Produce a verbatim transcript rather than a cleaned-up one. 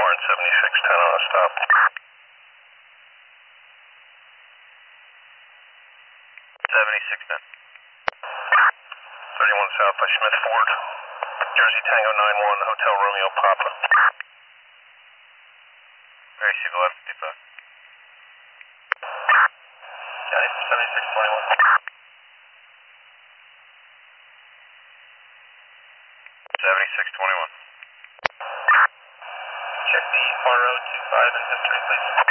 car in seventy-six ten on a stop. seventy-six ten. thirty-one South by Smith Ford. Jersey Tango nine one, Hotel Romeo Papa. Mary Sue eleven fifty-five. Got it, seventy-six twenty-one. seventy-six twenty-one. Check the far road two five and history, please.